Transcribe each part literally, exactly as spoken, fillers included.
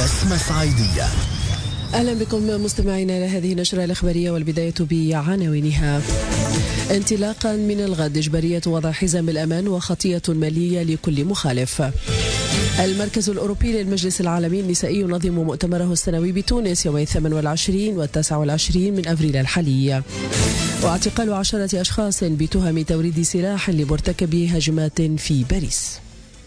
بسمة صعيدية. أهلا بكم مستمعينا إلى هذه النشرة الإخبارية، والبداية بعناوينها. انطلاقا من الغد إجبارية وضع حزام الأمان وخطية مالية لكل مخالف. المركز الأوروبي للمجلس العالمي النسائي ينظم مؤتمره السنوي بتونس يومي الثامن والعشرين والتاسع والعشرين من أبريل الحالي. واعتقال عشرة أشخاص بتهم توريد سلاح لمرتكب هجمات في باريس.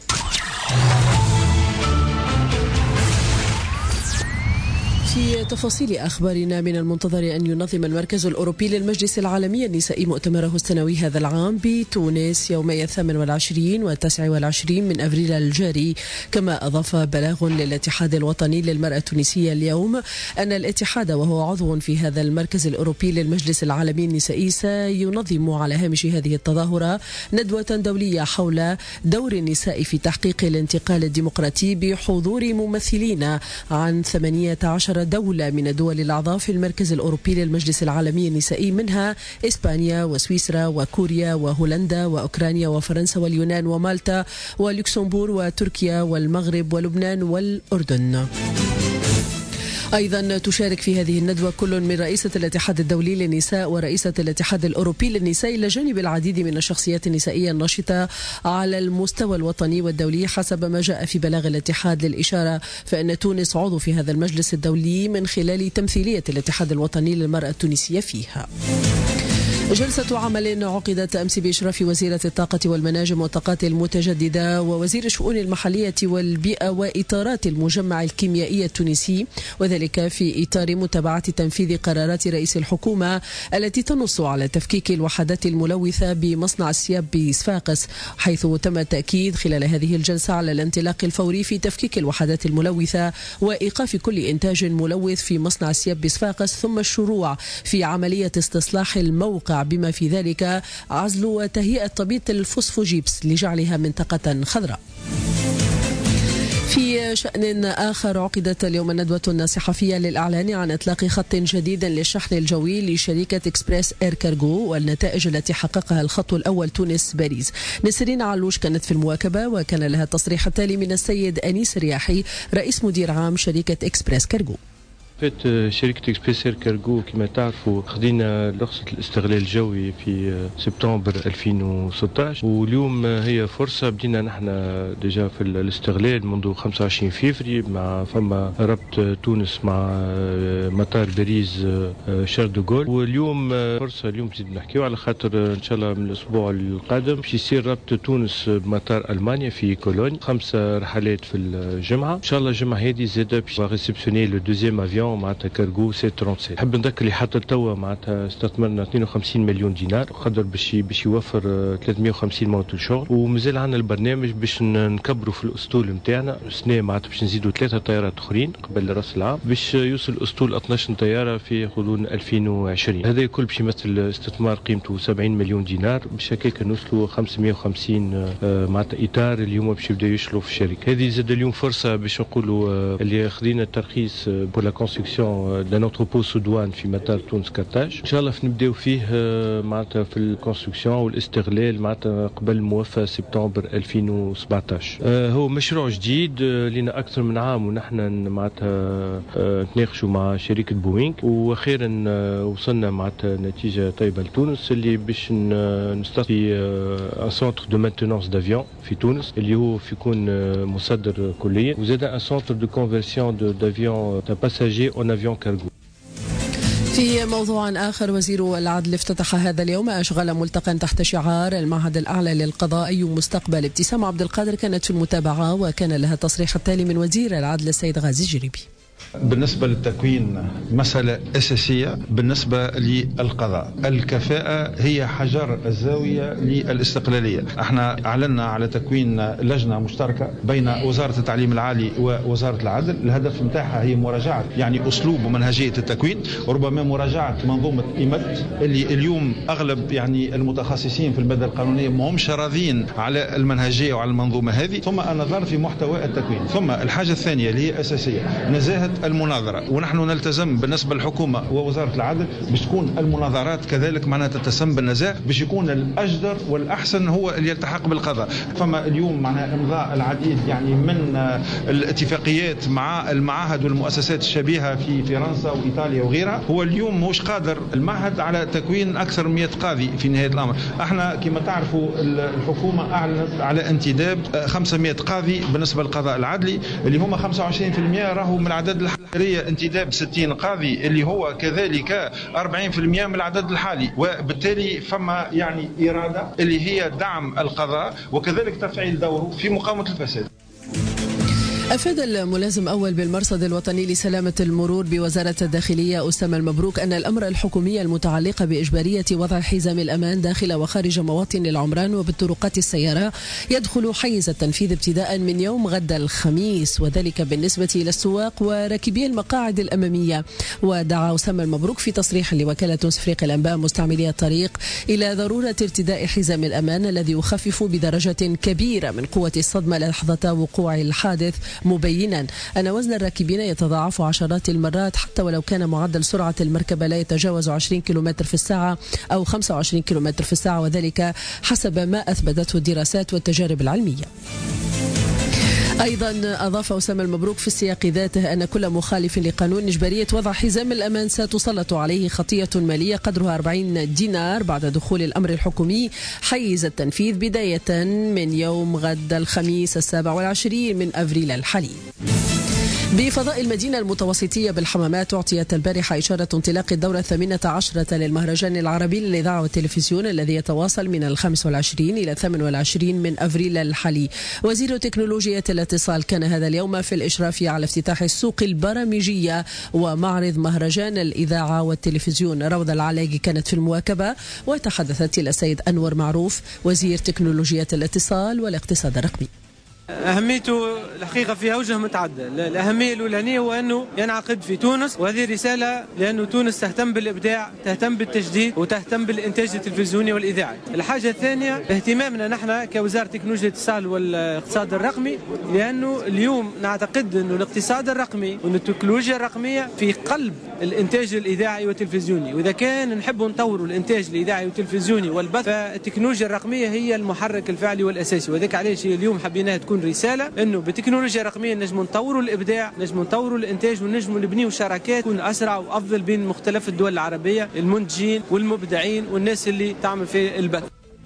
في تفاصيل أخبارنا، من المنتظر أن ينظم المركز الأوروبي للمجلس العالمي النسائي مؤتمره السنوي هذا العام بتونس يومي الثامن والعشرين والتاسع والعشرين من أبريل الجاري. كما أضاف بلاغ للاتحاد الوطني للمرأة التونسية اليوم أن الاتحاد وهو عضو في هذا المركز الأوروبي للمجلس العالمي النسائي سينظم على هامش هذه التظاهرة ندوة دولية حول دور النساء في تحقيق الانتقال الديمقراطي بحضور ممثلين عن ثمانية عشر دولة من الدول الأعضاء في المركز الأوروبي للمجلس العالمي النسائي، منها إسبانيا وسويسرا وكوريا وهولندا وأوكرانيا وفرنسا واليونان ومالطا ولوكسمبور وتركيا والمغرب ولبنان والأردن. أيضا تشارك في هذه الندوة كل من رئيسة الاتحاد الدولي للنساء ورئيسة الاتحاد الأوروبي للنساء، إلى جانب العديد من الشخصيات النسائية الناشطة على المستوى الوطني والدولي. حسب ما جاء في بلاغ الاتحاد للإشارة، فإن تونس عضو في هذا المجلس الدولي من خلال تمثيلية الاتحاد الوطني للمرأة التونسية فيها. جلسة عمل عقدت أمس بإشراف وزيرة الطاقة والمناجم والطاقات المتجددة ووزير الشؤون المحلية والبيئة وإطارات المجمع الكيميائي التونسي، وذلك في إطار متابعة تنفيذ قرارات رئيس الحكومة التي تنص على تفكيك الوحدات الملوثة بمصنع السياب بصفاقس، حيث تم التأكيد خلال هذه الجلسة على الانطلاق الفوري في تفكيك الوحدات الملوثة وإيقاف كل إنتاج ملوث في مصنع السياب بصفاقس، ثم الشروع في عملية استصلاح الموقع بما في ذلك عزل وتهيئة طبيعة الفوسفوجيبس لجعلها منطقة خضراء. في شأن آخر، عقدت اليوم ندوة صحفية للإعلان عن إطلاق خط جديد للشحن الجوي لشركة إكسبريس إير كارغو والنتائج التي حققها الخط الأول تونس باريس. نسرين علوش كانت في المواكبة، وكان لها التصريح التالي من السيد أنيس الرياحي رئيس مدير عام شركة إكسبريس كارغو. فات شركة إكسبريس إير كارغو كما تعرفوا خدينا رخصة الاستغلال الجوي في سبتمبر ألفين وستة عشر، واليوم هي فرصة بدينا نحن ديجا في الاستغلال منذ خمسة وعشرين فبراير، مع فما ربط تونس مع مطار باريس شارل دو غول، واليوم فرصة اليوم نزيد نحكيو على خاطر إن شاء الله من الأسبوع القادم باش يصير ربط تونس بمطار ألمانيا في كولون، خمسة رحلات في الجمعة إن شاء الله. الجمعة هذه زاد باش ريسبسيوني لو دوزيام افيون معناتها كارغو سبعمية وسبعة وثلاثين. نحب نذكر اللي حتى توا معناتها استثمرنا اثنين وخمسين مليون دينار، قدر باش باش يوفر ثلاثمية وخمسين موت الشغل، ومازال عندنا البرنامج باش نكبروا في الاسطول نتاعنا السنه، معناتها باش نزيدوا ثلاثه طيارات اخرين قبل راس العام باش يوصل الاسطول اثناش طياره في غضون ألفين وعشرين. هذا الكل باش يمثل استثمار قيمته سبعين مليون دينار، باش هكاك نوصلوا خمسمية وخمسين معناتها اطار اليوم باش يبداو يشتغلوا في الشركه هذه. زاد اليوم فرصه باش نقولوا اللي خذينا الترخيص بور لا دان انتروبو سودوان في مطار تونس كارتاج، ان شاء الله نبداو فيه معناتها في الكونستركسيون والاستغلال معناتها قبل موافاه سبتمبر ألفين وسبعة عشر. هو مشروع جديد لنا اكثر من عام ونحن معناتها نتناقشوا مع شركه بوينغ، واخيرا وصلنا معناتها نتيجه طيبه لتونس اللي باش نستضيف في ان سونتر دو مانتينونس دافيون في تونس اللي هو يكون مصدر كليا، وزاد ان سونتر دو كونفرسيون دافيون باساجي اون افيون كارغو. في موضوع آخر، وزير العدل افتتح هذا اليوم أشغال ملتقى تحت شعار المعهد الأعلى للقضاء أي مستقبل. ابتسام عبد القادر كانت في المتابعة، وكان لها التصريح التالي من وزير العدل السيد غازي الجريبي. بالنسبة للتكوين مسألة أساسية بالنسبة للقضاء، الكفاءة هي حجر الزاوية للاستقلالية. احنا أعلنا على تكوين لجنة مشتركة بين وزارة التعليم العالي ووزارة العدل، الهدف متاعها هي مراجعة يعني أسلوب ومنهجية التكوين، وربما مراجعة منظومة إيمت اللي اليوم أغلب يعني المتخصصين في المادة القانونية ما همش راضين على المنهجية وعلى المنظومة هذه، ثم النظر في محتوى التكوين. ثم الحاجة الثانية اللي هي أساسية، نزاهة جهة المناظرة، ونحن نلتزم بالنسبة للحكومة ووزارة العدل باش تكون المناظرات كذلك معناها تتسم بالنزاهة، باش يكون الأجدر والأحسن هو اللي يلتحق بالقضاء. فما اليوم معناها إمضاء العديد يعني من الاتفاقيات مع المعاهد والمؤسسات الشبيهة في فرنسا وإيطاليا وغيرها. هو اليوم مش قادر المعهد على تكوين أكثر من مئة قاضي في نهاية الأمر. احنا كما تعرفوا الحكومة أعلنت على انتداب خمسمئة قاضي بالنسبة للقضاء العدلي اللي هم خمسة وعشرين بالمئة راهو من العدد الحالي، انتداب ستين قاضي اللي هو كذلك أربعين بالمئة من العدد الحالي، وبالتالي فما يعني إرادة اللي هي دعم القضاء وكذلك تفعيل دوره في مقاومة الفساد. أفاد الملازم أول بالمرصد الوطني لسلامة المرور بوزارة الداخلية أسامة المبروك أن الأمر الحكومي المتعلق بإجبارية وضع حزام الأمان داخل وخارج مواطن العمران وبالطرقات السيارة يدخل حيز التنفيذ ابتداء من يوم غد الخميس، وذلك بالنسبة إلى السواق وراكبي المقاعد الأمامية. ودعا أسامة المبروك في تصريح لوكالة تفريق الأنباء مستعملي الطريق إلى ضرورة ارتداء حزام الأمان الذي يخفف بدرجة كبيرة من قوة الصدمة لحظة وقوع الحادث، مبينا أن وزن الراكبين يتضاعف عشرات المرات حتى ولو كان معدل سرعة المركبة لا يتجاوز عشرين كيلومتر في الساعة أو خمسة وعشرين كيلومتر في الساعة، وذلك حسب ما أثبتته الدراسات والتجارب العلمية. أيضا أضاف أسامة المبروك في السياق ذاته أن كل مخالف لقانون إجبارية وضع حزام الأمان ستسلط عليه خطية مالية قدرها أربعين دينار بعد دخول الأمر الحكومي حيز التنفيذ بداية من يوم غد الخميس السابع والعشرين من أفريل الحالي. بفضاء المدينة المتوسطية بالحمامات أعطيت البارحة إشارة انطلاق الدورة الثامنة عشرة للمهرجان العربي للإذاعة والتلفزيون الذي يتواصل من الخامس والعشرين إلى الثامن والعشرين من أفريل الحالي. وزير تكنولوجيا الاتصال كان هذا اليوم في الإشراف على افتتاح السوق البرامجية ومعرض مهرجان الإذاعة والتلفزيون. روضة العلاقي كانت في المواكبة وتحدثت إلى السيد أنور معروف وزير تكنولوجيا الاتصال والاقتصاد الرقمي. أهميته الحقيقة فيها وجه متعدد. الأهمية الأولانية هو أنه ينعقد في تونس، وهذه رسالة لأنه تونس تهتم بالإبداع، تهتم بالتجديد، وتهتم بالإنتاج التلفزيوني والإذاعي. الحاجة الثانية اهتمامنا نحن كوزارة تكنولوجيا الاتصال والاقتصاد الرقمي، لأنه اليوم نعتقد أنه الاقتصاد الرقمي والتكنولوجيا الرقمية في قلب الإنتاج الإذاعي والتلفزيوني، وإذا كان نحب نطور الإنتاج الإذاعي والتلفزيوني والبث فالتكنولوجيا الرقمية هي المحرك الفعلي والأساسي. وذلك عليه اليوم حبيناها تكون رسالة انه بالتكنولوجيا الرقميه نجم نطوروا الابداع، نجم نطوروا الانتاج، ونجم نبنيوا شراكات تكون اسرع وافضل بين مختلف الدول العربيه، المنتجين والمبدعين والناس اللي تعمل في البث.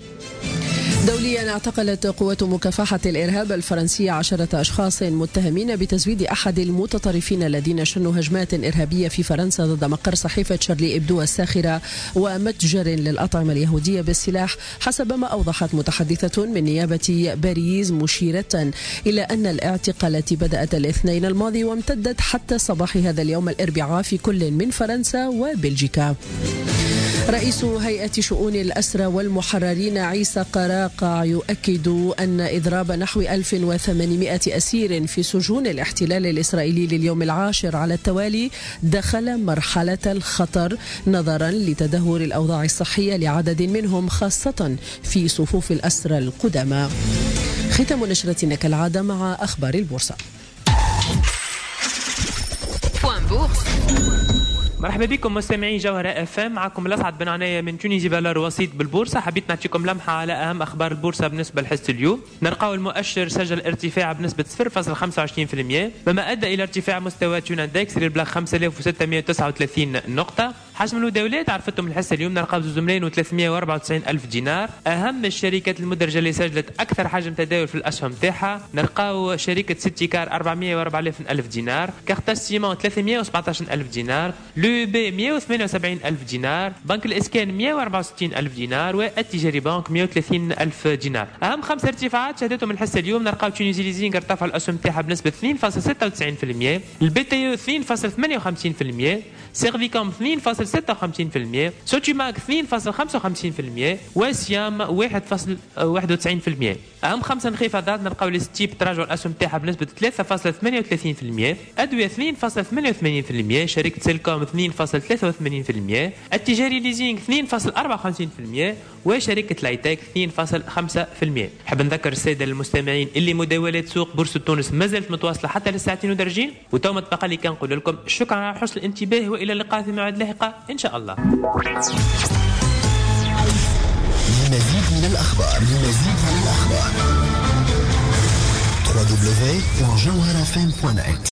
دوليا اعتقلت قوات مكافحة الإرهاب الفرنسية عشرة أشخاص متهمين بتزويد أحد المتطرفين الذين شنوا هجمات إرهابية في فرنسا ضد مقر صحيفة شارلي إبدو الساخرة ومتجر للأطعمة اليهودية بالسلاح، حسب ما أوضحت متحدثة من نيابة باريس، مشيرة إلى أن الاعتقالات بدأت الاثنين الماضي وامتدت حتى صباح هذا اليوم الأربعاء في كل من فرنسا وبلجيكا. رئيس هيئة شؤون الأسرى والمحررين عيسى قراقع يؤكد أن إضراب نحو ألف وثمانمئة أسير في سجون الاحتلال الإسرائيلي لليوم العاشر على التوالي دخل مرحلة الخطر نظرا لتدهور الأوضاع الصحية لعدد منهم خاصة في صفوف الأسرى القدامى. ختام نشرتنا كالعادة مع أخبار البورصة. مرحبا بكم مستمعي جوهرة اف ام، معكم الاسعد بن عناية من تونيزي فالور وسيط بالبورصه. حبيت نعطيكم لمحه على اهم اخبار البورصه بالنسبه لحصه اليوم. نلقاو المؤشر سجل ارتفاع بنسبه صفر فاصلة خمسة وعشرين بالمئة مما ادى الى ارتفاع مستوى تشويناندكس للبلاغ خمسة آلاف وستمئة وتسعة وثلاثين نقطه. حجم المداولات عرفتم الحصه اليوم نلقاو زوج ملايين وثلاثمئة وأربعة وتسعين الف دينار. اهم الشركات المدرجه اللي سجلت اكثر حجم تداول في الاسهم تاعها نلقاو شركه سيتي كار أربعمئة وأربعة آلاف دينار، كارتاج سيمون ثلاثمئة وسبعطاش ألف دينار، لو بي مئة وثمانية وسبعين ألف دينار، بنك الإسكان مئة وأربعة وستين ألف دينار، والتجاري بنك مئة وثلاثين ألف دينار. أهم خمس ارتفاعات شهدتهم الحصة اليوم نلقاو تونيزي ليزينغ ارتفع الأسهم تاعها بنسبة اثنين فاصلة ستة وتسعين بالمئة، البي تي او اثنين فاصلة ثمانية وخمسين بالمئة، سيرفيكوم اثنين فاصلة فاصلة ستة وخمسين بالمئة، سوتشيماك اثنين فاصلة خمسة وخمسين بالمئة، وسيام واحد فاصلة واحد وتسعين بالمئة. أهم خمسة انخفاضات نلقاو الستيب تراجع الأسهم تاعها بنسبة ثلاثة فاصلة ثمانية وثلاثين بالمئة، أدوية اثنين فاصلة ثمانية وثمانين بالمئة، شركة سيلكوم اثنين فاصلة ثلاثة وثمانين بالمئة، التجاري ليزينغ اثنين فاصلة أربعة وخمسين بالمئة، وشركة لايتك اثنين فاصلة خمسة بالمئة. حاب نذكر السادة المستمعين اللي مداولات سوق بورصة تونس ما زالت متواصلة حتى للساعتين ودرجين، وتوما تبقى لي كنقول لكم شكرا على حسن الانتباه والى اللقاء في موعد لاحقة ان شاء الله. للمزيد من الأخبار للمزيد من الأخبار دبليو دبليو دبليو دوت جوهرة إف إم دوت نت